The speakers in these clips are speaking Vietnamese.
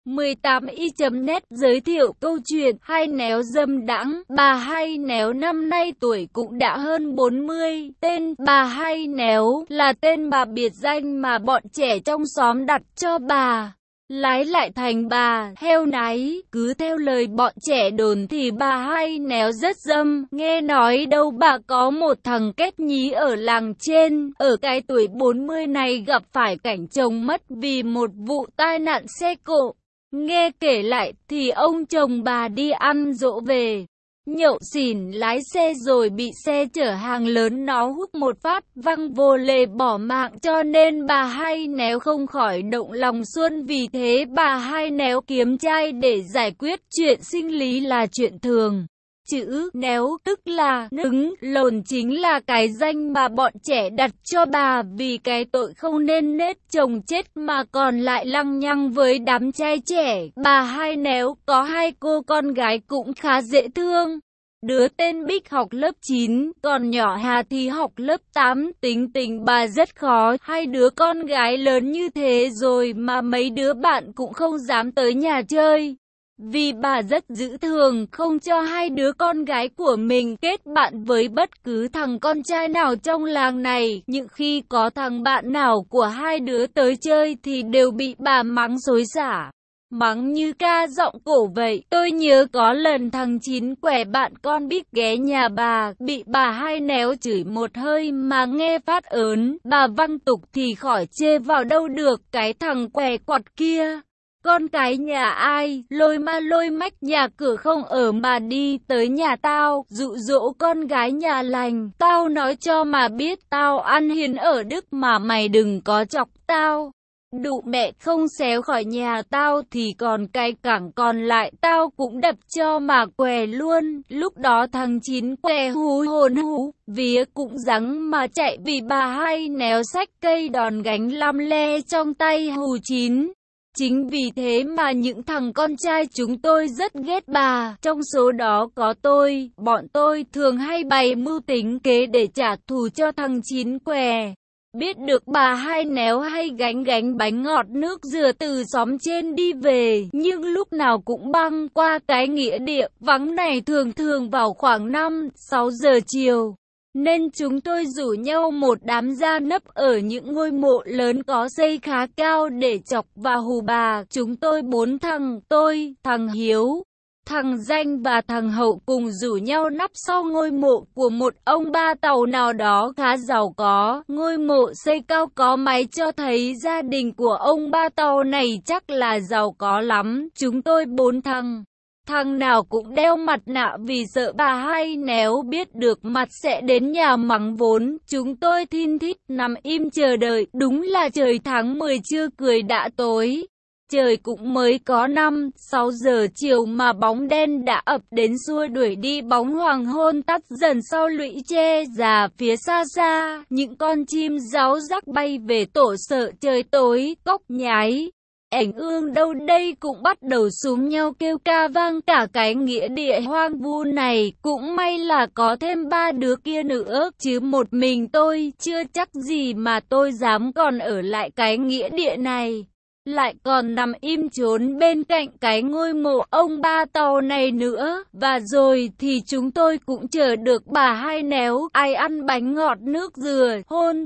18i.net giới thiệu câu chuyện Hai Néo dâm đãng. Bà Hai Néo năm nay tuổi cũng đã hơn 40. Tên bà Hai Néo là tên bà biệt danh mà bọn trẻ trong xóm đặt cho bà. Lái lại thành bà heo náy. Cứ theo lời bọn trẻ đồn thì bà Hai Néo rất dâm. Nghe nói đâu bà có một thằng kết nhí ở làng trên, ở cái tuổi 40 này gặp phải cảnh chồng mất vì một vụ tai nạn xe cộ. Nghe kể lại thì ông chồng bà đi ăn dỗ về, nhậu xỉn lái xe rồi bị xe chở hàng lớn nó húc một phát văng vô lề bỏ mạng, cho nên bà Hai Néo không khỏi động lòng xuân. Vì thế bà Hai Néo kiếm trai để giải quyết chuyện sinh lý là chuyện thường. Chữ néo tức là nứng lồn chính là cái danh mà bọn trẻ đặt cho bà vì cái tội không nên nết chồng chết mà còn lại lăng nhăng với đám trai trẻ. Bà Hai Néo có hai cô con gái cũng khá dễ thương. Đứa tên Bích học lớp 9, còn nhỏ Hà thì học lớp 8. Tính tình bà rất khó, hai đứa con gái lớn như thế rồi mà mấy đứa bạn cũng không dám tới nhà chơi. Vì bà rất giữ thường, không cho hai đứa con gái của mình kết bạn với bất cứ thằng con trai nào trong làng này. Những khi có thằng bạn nào của hai đứa tới chơi thì đều bị bà mắng xối xả. Mắng như ca giọng cổ vậy. Tôi nhớ có lần thằng Chín quẻ bạn con Bích ghé nhà bà, bị bà Hai Néo chửi một hơi mà nghe phát ớn. Bà văng tục thì khỏi chê vào đâu được, cái thằng quẻ quặt kia. Con cái nhà ai, lôi ma lôi mách nhà cửa không ở mà đi tới nhà tao, dụ dỗ con gái nhà lành. Tao nói cho mà biết, tao ăn hiền ở Đức mà mày đừng có chọc tao. Đụ mẹ không xéo khỏi nhà tao thì còn cái cẳng còn lại tao cũng đập cho mà què luôn. Lúc đó thằng Chín què hú hồn hú, vía cũng rắn mà chạy vì bà Hai Néo xách cây đòn gánh lăm le trong tay hù Chín. Chính vì thế mà những thằng con trai chúng tôi rất ghét bà. Trong số đó có tôi, bọn tôi thường hay bày mưu tính kế để trả thù cho thằng Chín què. Biết được bà Hai Néo hay gánh bánh ngọt nước dừa từ xóm trên đi về, nhưng lúc nào cũng băng qua cái nghĩa địa vắng này thường vào khoảng 5-6 giờ chiều. Nên chúng tôi rủ nhau một đám ra nấp ở những ngôi mộ lớn có xây khá cao để chọc và hù bà. Chúng tôi 4 thằng, tôi, thằng Hiếu, thằng Danh và thằng Hậu cùng rủ nhau nấp sau ngôi mộ của một ông ba Tàu nào đó khá giàu có. Ngôi mộ xây cao có mái cho thấy gia đình của ông ba Tàu này chắc là giàu có lắm. Chúng tôi 4 thằng. Thằng nào cũng đeo mặt nạ vì sợ bà Hai Néo biết được mặt sẽ đến nhà mắng vốn. Chúng tôi thin thít nằm im chờ đợi. Đúng là trời tháng 10 chưa cười đã tối. Trời cũng mới có 5-6 giờ chiều mà bóng đen đã ập đến xua đuổi đi bóng hoàng hôn tắt dần sau lũy tre già phía xa xa. Những con chim réo rắc bay về tổ sợ trời tối, cóc nhái. Ảnh ương đâu đây cũng bắt đầu xúm nhau kêu ca vang cả cái nghĩa địa hoang vu này. Cũng may là có thêm 3 đứa kia nữa, chứ một mình tôi chưa chắc gì mà tôi dám còn ở lại cái nghĩa địa này. Lại còn nằm im trốn bên cạnh cái ngôi mộ ông ba Tàu này nữa. Và rồi thì chúng tôi cũng chờ được bà Hai Néo, ai ăn bánh ngọt nước dừa, hôn,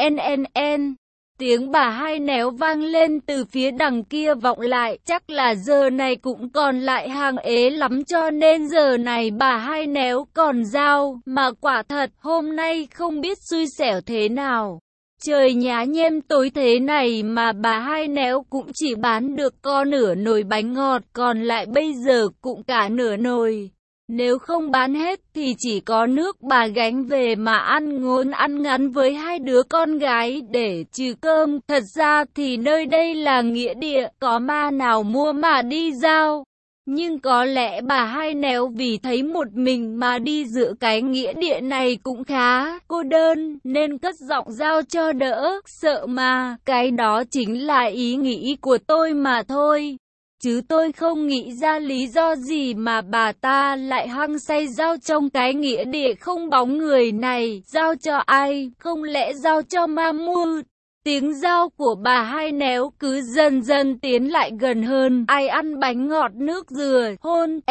n. Tiếng bà Hai Néo vang lên từ phía đằng kia vọng lại, chắc là giờ này cũng còn lại hàng ế lắm cho nên giờ này bà Hai Néo còn giao, mà quả thật hôm nay không biết xui xẻo thế nào. Trời nhá nhem tối thế này mà bà Hai Néo cũng chỉ bán được có nửa nồi bánh ngọt, còn lại bây giờ cũng cả nửa nồi. Nếu không bán hết thì chỉ có nước bà gánh về mà ăn ngốn ăn ngắn với hai đứa con gái để trừ cơm. Thật ra thì nơi đây là nghĩa địa, có ma nào mua mà đi giao. Nhưng có lẽ bà Hai Néo vì thấy một mình mà đi giữa cái nghĩa địa này cũng khá cô đơn, nên cất giọng giao cho đỡ sợ mà. Cái đó chính là ý nghĩ của tôi mà thôi. Chứ tôi không nghĩ ra lý do gì mà bà ta lại hăng say giao trong cái nghĩa địa không bóng người này. Giao cho ai? Không lẽ giao cho ma mua? Tiếng dao của bà Hai Néo cứ dần dần tiến lại gần hơn. Ai ăn bánh ngọt nước dừa, hôn,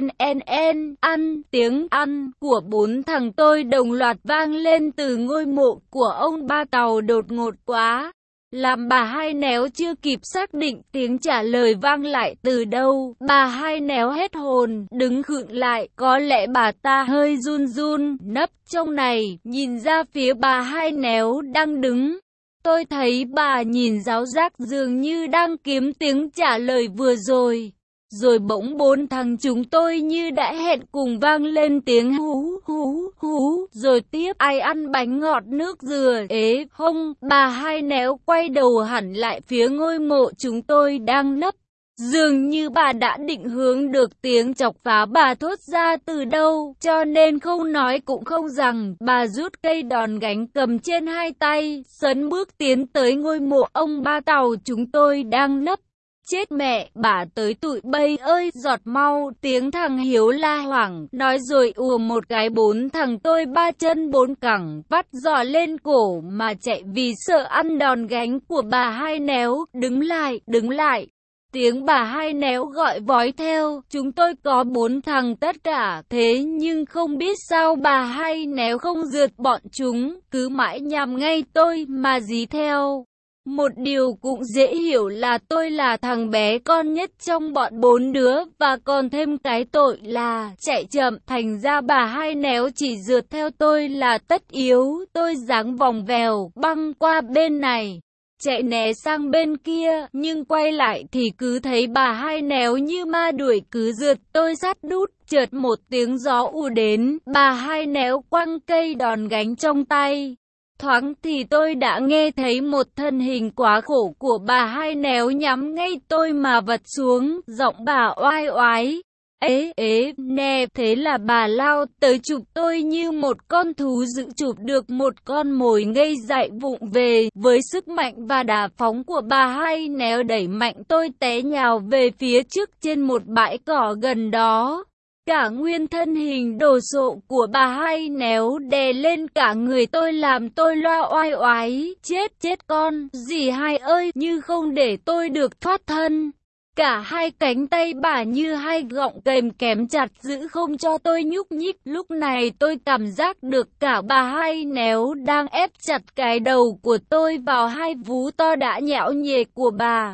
ăn. Tiếng ăn của 4 thằng tôi đồng loạt vang lên từ ngôi mộ của ông Ba Tàu đột ngột quá. Làm bà Hai Néo chưa kịp xác định tiếng trả lời vang lại từ đâu. Bà Hai Néo hết hồn, đứng khựng lại. Có lẽ bà ta hơi run run, nấp trong này, nhìn ra phía bà Hai Néo đang đứng. Tôi thấy bà nhìn giáo giác dường như đang kiếm tiếng trả lời vừa rồi. Rồi bỗng 4 thằng chúng tôi như đã hẹn cùng vang lên tiếng hú hú hú. Rồi tiếp ai ăn bánh ngọt nước dừa. Ế không, bà Hai Néo quay đầu hẳn lại phía ngôi mộ chúng tôi đang nấp. Dường như bà đã định hướng được tiếng chọc phá bà thốt ra từ đâu, cho nên không nói cũng không rằng. Bà rút cây đòn gánh cầm trên 2 tay, sấn bước tiến tới ngôi mộ ông Ba Tàu chúng tôi đang nấp. Chết mẹ, bà tới tụi bây ơi, giọt mau, tiếng thằng Hiếu la hoảng, nói rồi ùa một cái 4 thằng tôi 3 chân 4 cẳng, vắt giò lên cổ mà chạy vì sợ ăn đòn gánh của bà Hai Néo. Đứng lại. Tiếng bà Hai Néo gọi vói theo, chúng tôi có 4 thằng tất cả, thế nhưng không biết sao bà Hai Néo không rượt bọn chúng, cứ mãi nhằm ngay tôi mà dí theo. Một điều cũng dễ hiểu là tôi là thằng bé con nhất trong bọn 4 đứa, và còn thêm cái tội là chạy chậm, thành ra bà Hai Néo chỉ rượt theo tôi là tất yếu. Tôi dáng vòng vèo, băng qua bên này, chạy né sang bên kia, nhưng quay lại thì cứ thấy bà Hai Néo như ma đuổi cứ rượt tôi sát đút. Chợt một tiếng gió ùa đến, bà Hai Néo quăng cây đòn gánh trong tay. Thoáng thì tôi đã nghe thấy một thân hình quá khổ của bà Hai Néo nhắm ngay tôi mà vật xuống, giọng bà oai oái. Ế, nè, thế là bà lao tới chụp tôi như một con thú dữ chụp được một con mồi ngây dại vụng về. Với sức mạnh và đà phóng của bà Hai Néo đẩy mạnh tôi té nhào về phía trước trên một bãi cỏ gần đó. Cả nguyên thân hình đồ sộ của bà Hai Néo đè lên cả người tôi làm tôi loa oai oái. Chết con, dì Hai ơi, như không để tôi được thoát thân. Cả hai cánh tay bà như hai gọng kềm kém chặt giữ không cho tôi nhúc nhích. Lúc này tôi cảm giác được cả bà Hai Néo đang ép chặt cái đầu của tôi vào hai vú to đã nhão nhề của bà.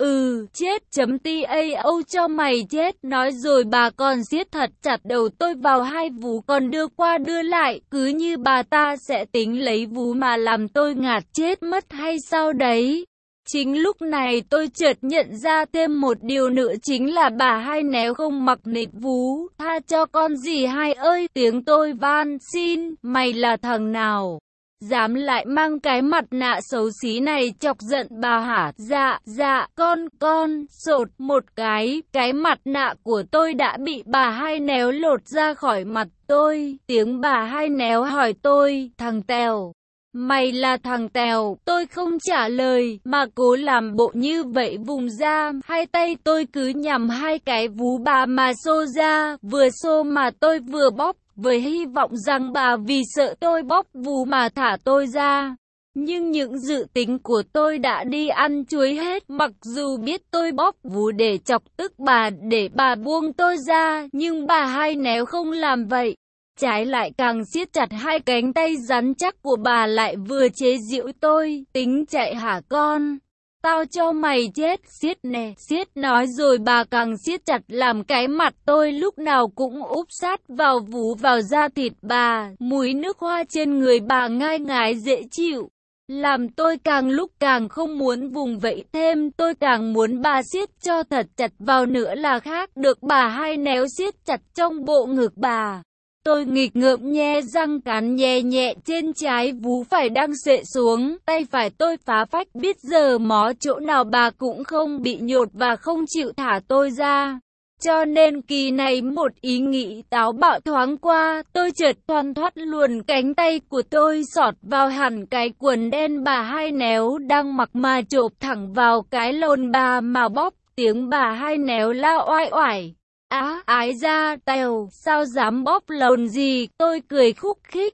Tao cho mày chết, nói rồi bà còn siết thật chặt đầu tôi vào hai vú còn đưa qua đưa lại, cứ như bà ta sẽ tính lấy vú mà làm tôi ngạt chết mất hay sao đấy. Chính lúc này tôi chợt nhận ra thêm một điều nữa, chính là bà Hai Néo không mặc nịt vú. Tha cho con dì Hai ơi, tiếng tôi van xin, mày là thằng nào dám lại mang cái mặt nạ xấu xí này chọc giận bà hả? Dạ, con, sột một cái mặt nạ của tôi đã bị bà Hai Néo lột ra khỏi mặt tôi. Tiếng bà Hai Néo hỏi tôi, thằng Tèo, mày là thằng Tèo? Tôi không trả lời, mà cố làm bộ như vậy vùng ra. Hai tay tôi cứ nhằm hai cái vú bà mà xô ra, vừa xô mà tôi vừa bóp, với hy vọng rằng bà vì sợ tôi bóp vú mà thả tôi ra. Nhưng những dự tính của tôi đã đi ăn chuối hết. Mặc dù biết tôi bóp vú để chọc tức bà, để bà buông tôi ra, nhưng bà Hai Néo không làm vậy. Trái lại càng siết chặt hai cánh tay rắn chắc của bà, lại vừa chế giễu tôi. Tính chạy hả con? Tao cho mày chết, siết nè, siết, nói rồi bà càng siết chặt làm cái mặt tôi lúc nào cũng úp sát vào vú vào da thịt bà. Mùi nước hoa trên người bà ngai ngái dễ chịu, làm tôi càng lúc càng không muốn vùng vẫy thêm. Tôi càng muốn bà siết cho thật chặt vào nữa là khác được bà Hai Néo siết chặt trong bộ ngực bà. Tôi nghịch ngợm nhe răng cắn nhẹ nhẹ trên trái vú phải đang xệ xuống, tay phải tôi phá phách biết giờ mó chỗ nào bà cũng không bị nhột và không chịu thả tôi ra. Cho nên kỳ này một ý nghĩ táo bạo thoáng qua, tôi chợt thoăn thoắt luồn cánh tay của tôi xọt vào hẳn cái quần đen bà Hai Néo đang mặc mà chộp thẳng vào cái lồn bà mà bóp. Tiếng bà Hai Néo la oai oải. Ái da, Tèo, sao dám bóp lồn gì? Tôi cười khúc khích.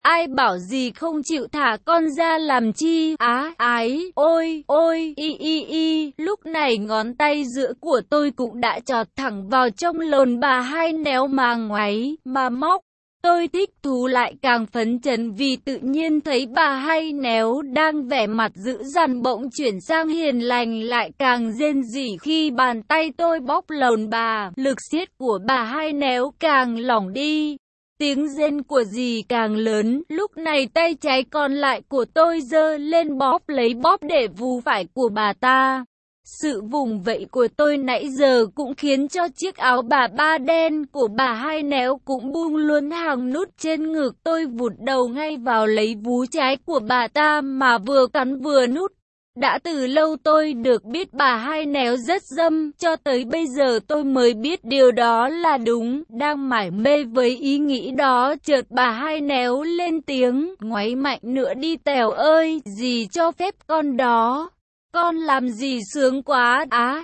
Ai bảo dì không chịu thả con ra làm chi? Á, ái, ôi, ôi, y. Lúc này ngón tay giữa của tôi cũng đã chọt thẳng vào trong lồn bà Hai Néo mà ngoáy, mà móc. Tôi thích thú lại càng phấn chấn vì tự nhiên thấy bà Hai Néo đang vẻ mặt dữ dằn bỗng chuyển sang hiền lành, lại càng rên rỉ khi bàn tay tôi bóp lồn bà. Lực siết của bà Hai Néo càng lỏng đi. Tiếng rên của dì càng lớn, lúc này tay trái còn lại của tôi giơ lên bóp lấy bóp để vú phải của bà ta. Sự vùng vẫy của tôi nãy giờ cũng khiến cho chiếc áo bà ba đen của bà Hai Néo cũng buông luôn hàng nút trên ngực. Tôi vụt đầu ngay vào lấy vú trái của bà ta mà vừa cắn vừa nút. Đã từ lâu tôi được biết bà Hai Néo rất dâm, cho tới bây giờ tôi mới biết điều đó là đúng. Đang mải mê với ý nghĩ đó, chợt bà Hai Néo lên tiếng, ngoáy mạnh nữa đi Tèo ơi, dì cho phép con đó. Con làm gì sướng quá,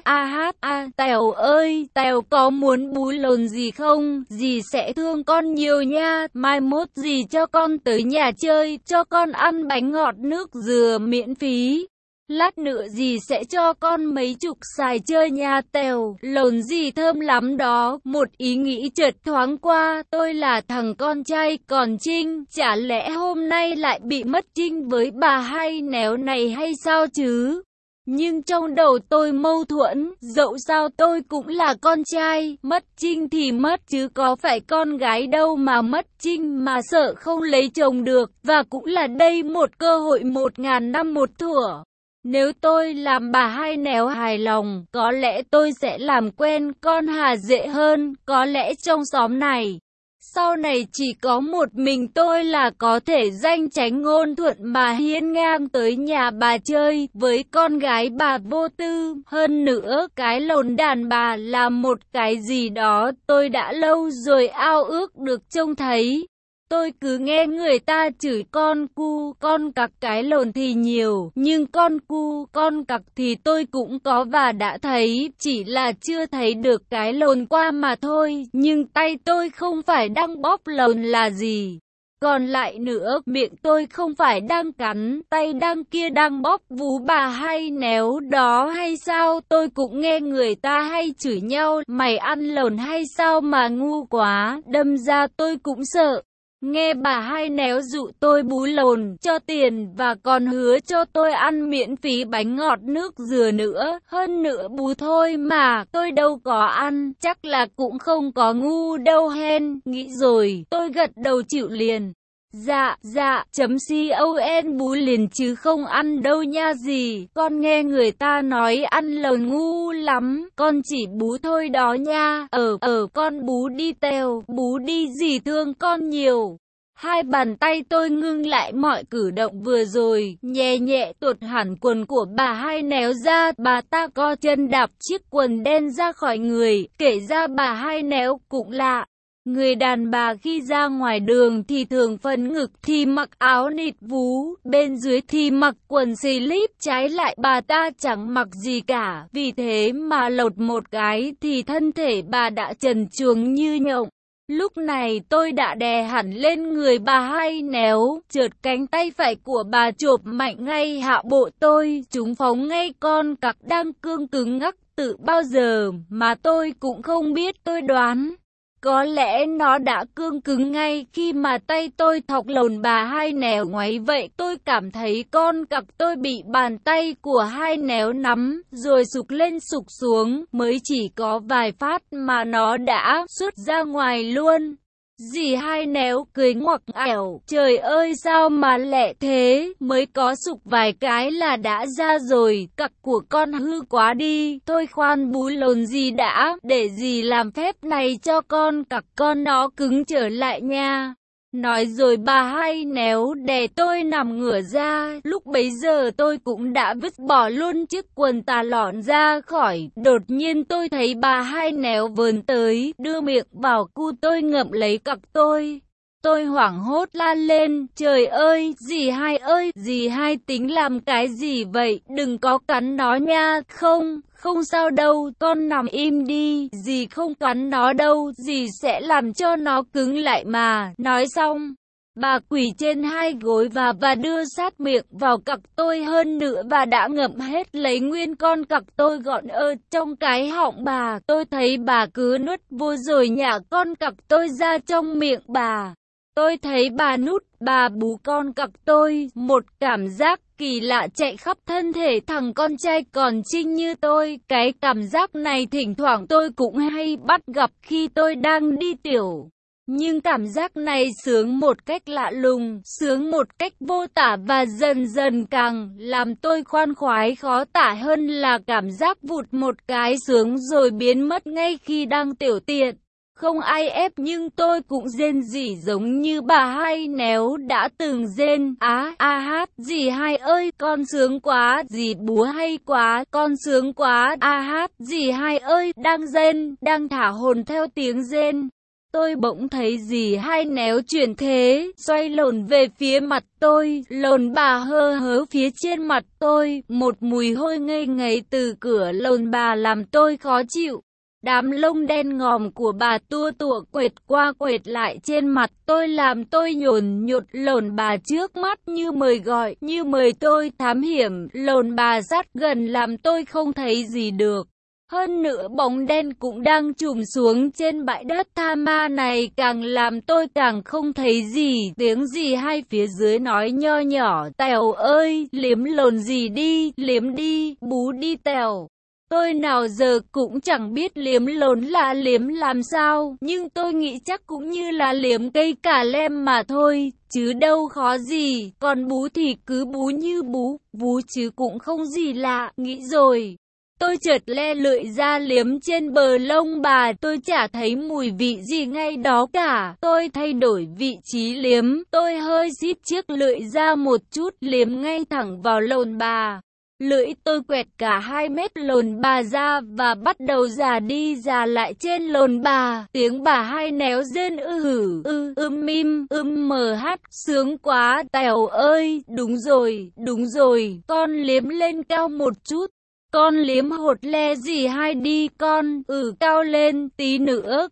Tèo ơi, Tèo có muốn bú lồn gì không, dì sẽ thương con nhiều nha, mai mốt dì cho con tới nhà chơi, cho con ăn bánh ngọt nước dừa miễn phí. Lát nữa dì sẽ cho con mấy chục xài chơi nha Tèo, lồn dì thơm lắm đó. Một ý nghĩ chợt thoáng qua, tôi là thằng con trai còn Trinh, chả lẽ hôm nay lại bị mất Trinh với bà Hai Néo này hay sao chứ? Nhưng trong đầu tôi mâu thuẫn, dẫu sao tôi cũng là con trai, mất Trinh thì mất chứ có phải con gái đâu mà mất Trinh mà sợ không lấy chồng được, và cũng là đây một cơ hội 1000 năm một thủa. Nếu tôi làm bà Hai Néo hài lòng, có lẽ tôi sẽ làm quen con Hà dễ hơn, có lẽ trong xóm này. Sau này chỉ có một mình tôi là có thể danh chánh ngôn thuận mà hiên ngang tới nhà bà chơi với con gái bà vô tư. Hơn nữa, cái lồn đàn bà là một cái gì đó tôi đã lâu rồi ao ước được trông thấy. Tôi cứ nghe người ta chửi con cu, con cặc cái lồn thì nhiều, nhưng con cu, con cặc thì tôi cũng có và đã thấy, chỉ là chưa thấy được cái lồn qua mà thôi, nhưng tay tôi không phải đang bóp lồn là gì. Còn lại nữa, miệng tôi không phải đang cắn, tay kia đang bóp vú bà Hai Néo đó hay sao? Tôi cũng nghe người ta hay chửi nhau, mày ăn lồn hay sao mà ngu quá, đâm ra tôi cũng sợ. Nghe bà Hai Néo dụ tôi bú lồn, cho tiền và còn hứa cho tôi ăn miễn phí bánh ngọt nước dừa nữa. Hơn nữa bú thôi mà, tôi đâu có ăn, chắc là cũng không có ngu đâu hen. Nghĩ rồi, tôi gật đầu chịu liền. Dạ, con bú liền chứ không ăn đâu nha dì. Con nghe người ta nói ăn lồn ngu lắm, con chỉ bú thôi đó nha. Con bú đi Tèo, bú đi dì thương con nhiều. Hai bàn tay tôi ngưng lại mọi cử động vừa rồi, nhẹ nhẹ tuột hẳn quần của bà Hai Néo ra, bà ta co chân đạp chiếc quần đen ra khỏi người, kể ra bà Hai Néo cũng lạ. Người đàn bà khi ra ngoài đường thì thường phần ngực thì mặc áo nịt vú, bên dưới thì mặc quần slip, trái lại bà ta chẳng mặc gì cả, vì thế mà lột một cái thì thân thể bà đã trần truồng như nhộng. Lúc này tôi đã đè hẳn lên người bà Hai Néo, chợt cánh tay phải của bà chộp mạnh ngay hạ bộ tôi, chúng phóng ngay con cặc đang cương cứng ngắc từ bao giờ mà tôi cũng không biết. Tôi đoán có lẽ nó đã cương cứng ngay khi mà tay tôi thọc lồn bà Hai Néo ngoáy vậy. Tôi cảm thấy con cặc tôi bị bàn tay của Hai Néo nắm, rồi sụp lên sụp xuống, mới chỉ có vài phát mà nó đã xuất ra ngoài luôn. Dì Hai Néo cười ngoặc ẻo, trời ơi sao mà lẹ thế, mới có sụp vài cái là đã ra rồi, cặc của con hư quá đi, thôi khoan bú lồn gì đã, để dì làm phép này cho con cặc con nó cứng trở lại nha. Nói rồi bà Hai Néo đè tôi nằm ngửa ra, lúc bấy giờ tôi cũng đã vứt bỏ luôn chiếc quần tà lọn ra khỏi. Đột nhiên tôi thấy bà Hai Néo vờn tới, đưa miệng vào cu tôi ngậm lấy cặc tôi. Tôi hoảng hốt la lên, trời ơi, dì Hai tính làm cái gì vậy, đừng có cắn nó nha. Không sao đâu, con nằm im đi, dì không cắn nó đâu, dì sẽ làm cho nó cứng lại mà. Nói xong, Bà quỳ trên hai gối và đưa sát miệng vào cặc tôi hơn nữa và đã ngậm hết lấy nguyên con cặc tôi gọn ở trong cái họng bà. Tôi thấy bà cứ nuốt vô rồi nhả con cặc tôi ra trong miệng bà. Tôi thấy bà nút, bà bú con cặc tôi, một cảm giác kỳ lạ chạy khắp thân thể thằng con trai còn trinh như tôi. Cái cảm giác này thỉnh thoảng tôi cũng hay bắt gặp khi tôi đang đi tiểu. Nhưng cảm giác này sướng một cách lạ lùng, sướng một cách vô tả và dần dần càng làm tôi khoan khoái khó tả hơn là cảm giác vụt một cái sướng rồi biến mất ngay khi đang tiểu tiện. Không ai ép nhưng tôi cũng rên rỉ giống như bà Hai Néo đã từng rên. Hát, dì Hai ơi, con sướng quá, dì búa hay quá, con sướng quá. Hát, dì Hai ơi, đang rên, đang thả hồn theo tiếng rên. Tôi bỗng thấy dì Hai Néo chuyển thế, xoay lồn về phía mặt tôi, lồn bà hơ hớ phía trên mặt tôi, một mùi hôi ngây ngấy từ cửa lồn bà làm tôi khó chịu. Đám lông đen ngòm của bà tua tủa quệt qua quệt lại trên mặt tôi làm tôi nhồn nhột. Lồn bà trước mắt như mời gọi, như mời tôi thám hiểm. Lồn bà sát gần làm tôi không thấy gì được. Hơn nữa bóng đen cũng đang trùm xuống trên bãi đất tha ma này càng làm tôi càng không thấy gì. Tiếng dì Hai phía dưới nói nho nhỏ, Tèo ơi, liếm lồn dì đi, liếm đi, bú đi Tèo. Tôi nào giờ cũng chẳng biết liếm lồn là liếm làm sao, nhưng tôi nghĩ chắc cũng như là liếm cây cà lem mà thôi, chứ đâu khó gì, còn bú thì cứ bú như bú chứ cũng không gì lạ, nghĩ rồi. Tôi chợt le lưỡi ra liếm trên bờ lông bà, tôi chả thấy mùi vị gì ngay đó cả. Tôi thay đổi vị trí liếm, tôi hơi xít chiếc lưỡi ra một chút liếm ngay thẳng vào lồn bà. Lưỡi tôi quẹt cả 2 mét lồn bà ra và bắt đầu già đi già lại trên lồn bà. Tiếng bà Hai Néo rên mim hát, sướng quá Tèo ơi, đúng rồi, con liếm lên cao một chút. Con liếm hột le dì Hai đi con, cao lên, tí nữa,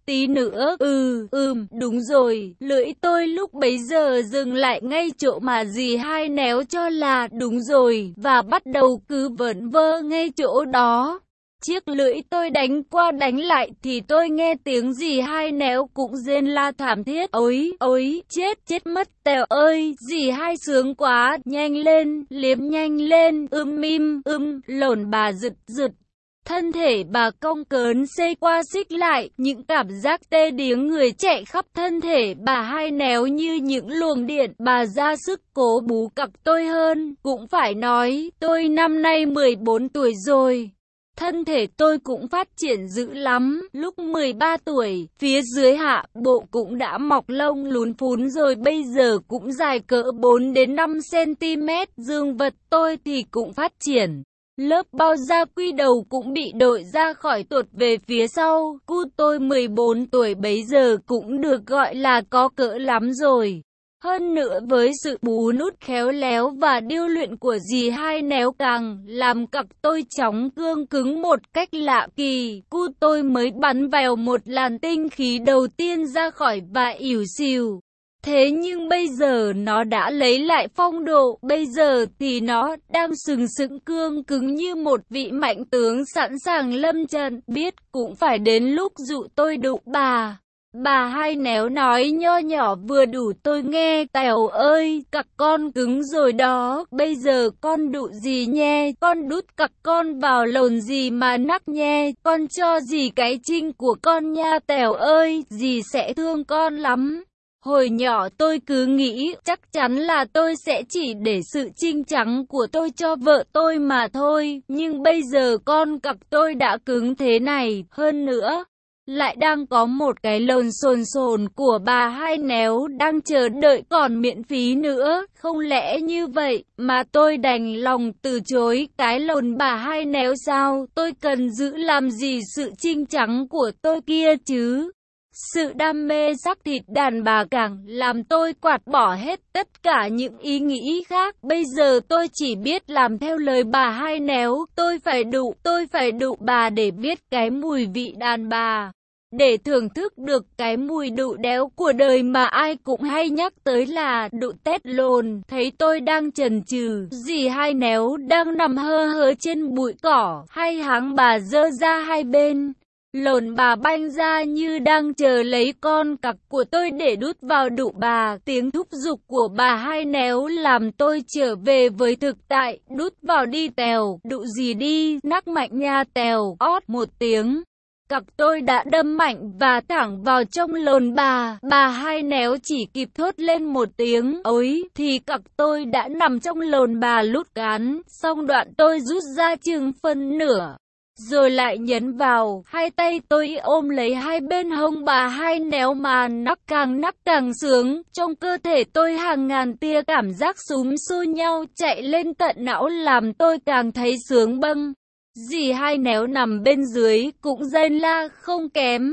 đúng rồi. Lưỡi tôi lúc bấy giờ dừng lại ngay chỗ mà dì Hai Néo cho là đúng rồi, và bắt đầu cứ vẩn vơ ngay chỗ đó. Chiếc lưỡi tôi đánh qua đánh lại thì tôi nghe tiếng dì Hai Néo cũng rên la thảm thiết. Ôi, chết mất Tèo ơi, dì Hai sướng quá, nhanh lên, liếm nhanh lên, mim, lồn bà giật. Thân thể bà cong cớn xê qua xích lại, những cảm giác tê điếng người chạy khắp thân thể bà Hai Néo như những luồng điện. Bà ra sức cố bú cặc tôi hơn, cũng phải nói, tôi năm nay 14 tuổi rồi. Thân thể tôi cũng phát triển dữ lắm, lúc 13 tuổi, phía dưới hạ bộ cũng đã mọc lông lún phún rồi bây giờ cũng dài cỡ 4 đến 5 cm, dương vật tôi thì cũng phát triển. Lớp bao da quy đầu cũng bị đội ra khỏi tuột về phía sau, cu tôi 14 tuổi bấy giờ cũng được gọi là có cỡ lắm rồi. Hơn nữa với sự bú nút khéo léo và điêu luyện của dì Hai Néo càng làm cặc tôi chóng cương cứng một cách lạ kỳ. Cu tôi mới bắn vào một làn tinh khí đầu tiên ra khỏi và ỉu xìu. Thế nhưng bây giờ nó đã lấy lại phong độ, bây giờ thì nó đang sừng sững cương cứng như một vị mạnh tướng sẵn sàng lâm trận. Biết cũng phải đến lúc dụ tôi đụng bà. Bà Hai Néo nói nho nhỏ vừa đủ tôi nghe. Tèo ơi, cặc con cứng rồi đó, bây giờ con đụ gì nhe, con đút cặc con vào lồn gì mà nắc nhe, con cho dì cái trinh của con nha Tèo ơi, dì sẽ thương con lắm. Hồi nhỏ tôi cứ nghĩ chắc chắn là tôi sẽ chỉ để sự trinh trắng của tôi cho vợ tôi mà thôi, nhưng bây giờ con cặc tôi đã cứng thế này, hơn nữa lại đang có một cái lồn sồn của bà Hai Néo đang chờ đợi còn miễn phí nữa. Không lẽ như vậy mà tôi đành lòng từ chối cái lồn bà Hai Néo sao? Tôi cần giữ làm gì sự trinh trắng của tôi kia chứ? Sự đam mê xác thịt đàn bà càng làm tôi quạt bỏ hết tất cả những ý nghĩ khác. Bây giờ tôi chỉ biết làm theo lời bà Hai Néo. Tôi phải đụ bà để biết cái mùi vị đàn bà. để thưởng thức được cái mùi đụ đéo của đời mà ai cũng hay nhắc tới là đụ tét lồn. Thấy tôi đang chần chừ, dì Hai Néo đang nằm hơ hớ trên bụi cỏ, hai háng bà giơ ra hai bên. Lồn bà banh ra như đang chờ lấy con cặc của tôi để đút vào đụ bà. Tiếng thúc giục của bà Hai Néo làm tôi trở về với thực tại. Đút vào đi Tèo, đụ gì đi, nắc mạnh nha Tèo. Ót một tiếng, cặc tôi đã đâm mạnh và thẳng vào trong lồn bà. Bà Hai Néo chỉ kịp thốt lên một tiếng ối thì cặc tôi đã nằm trong lồn bà lút cán. Xong đoạn tôi rút ra chừng phân nửa, rồi lại nhấn vào. Hai tay tôi ôm lấy hai bên hông bà Hai Néo mà nắc càng sướng. Trong cơ thể tôi hàng ngàn tia cảm giác xúm xô nhau chạy lên tận não làm tôi càng thấy sướng bâng. Dì Hai Néo nằm bên dưới cũng rên la không kém.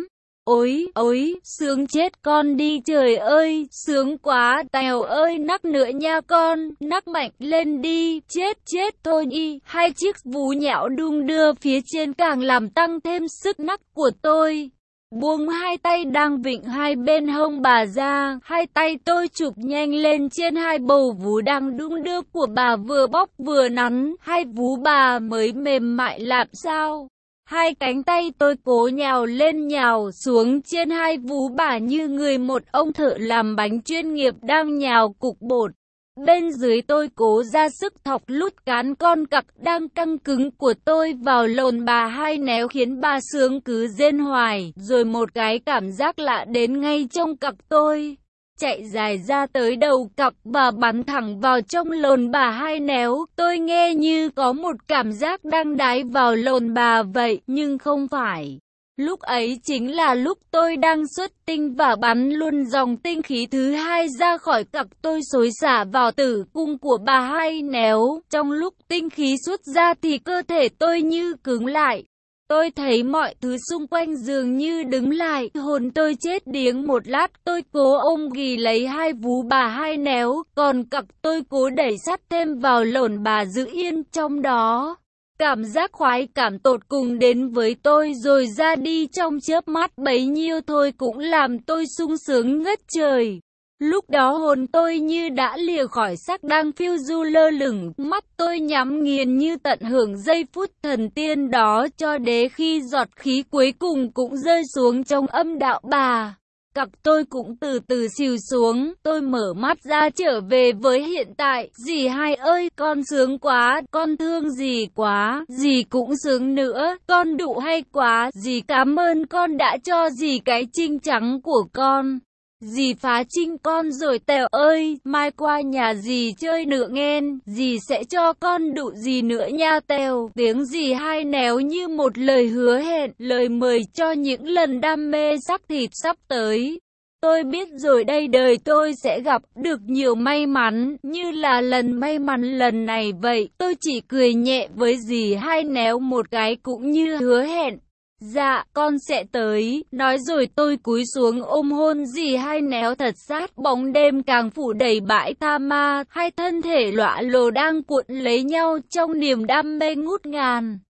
Ối, sướng chết con đi trời ơi, sướng quá, Tèo ơi nắc nữa nha con, nắc mạnh lên đi, chết thôi đi. Hai chiếc vú nhão đung đưa phía trên càng làm tăng thêm sức nắc của tôi. Buông hai tay đang vịn hai bên hông bà ra, hai tay tôi chụp nhanh lên trên hai bầu vú đang đung đưa của bà vừa bóc vừa nắn, hai vú bà mới mềm mại làm sao. Hai cánh tay tôi cố nhào lên nhào xuống trên hai vú bà như người một ông thợ làm bánh chuyên nghiệp đang nhào cục bột. Bên dưới tôi cố ra sức thọc lút cán con cặc đang căng cứng của tôi vào lồn bà Hai Néo khiến bà sướng cứ rên hoài. Rồi một cái cảm giác lạ đến ngay trong cặc tôi, chạy dài ra tới đầu cặc và bắn thẳng vào trong lồn bà Hai Néo. Tôi nghe như có một cảm giác đang đái vào lồn bà vậy, nhưng không phải. Lúc ấy chính là lúc tôi đang xuất tinh và bắn luôn dòng tinh khí thứ hai ra khỏi cặc tôi xối xả vào tử cung của bà Hai Néo. Trong lúc tinh khí xuất ra thì cơ thể tôi như cứng lại. Tôi thấy mọi thứ xung quanh dường như đứng lại, hồn tôi chết điếng một lát. Tôi cố ôm ghì lấy hai vú bà Hai Néo, còn cặc tôi cố đẩy sắt thêm vào lồn bà giữ yên trong đó. Cảm giác khoái cảm tột cùng đến với tôi rồi ra đi trong chớp mắt bấy nhiêu thôi cũng làm tôi sung sướng ngất trời. Lúc đó hồn tôi như đã lìa khỏi xác đang phiêu du lơ lửng, mắt tôi nhắm nghiền như tận hưởng giây phút thần tiên đó cho đến khi giọt khí cuối cùng cũng rơi xuống trong âm đạo bà. Cặc tôi cũng từ từ xìu xuống, tôi mở mắt ra trở về với hiện tại. Dì Hai ơi, con sướng quá, con thương dì quá, dì cũng sướng nữa, con đụ hay quá, dì cảm ơn con đã cho dì cái trinh trắng của con. Dì phá trinh con rồi Tèo ơi, mai qua nhà dì chơi nữa nghen, dì sẽ cho con đụ dì nữa nha Tèo. Tiếng dì Hai Néo như một lời hứa hẹn, lời mời cho những lần đam mê xác thịt sắp tới. Tôi biết rồi đây đời tôi sẽ gặp được nhiều may mắn, như là lần may mắn lần này vậy. Tôi chỉ cười nhẹ với dì Hai Néo một cái cũng như hứa hẹn. Dạ, con sẽ tới, nói rồi tôi cúi xuống ôm hôn dì Hai Néo thật sát. Bóng đêm càng phủ đầy bãi tha ma, hai thân thể lõa lồ đang cuộn lấy nhau trong niềm đam mê ngút ngàn.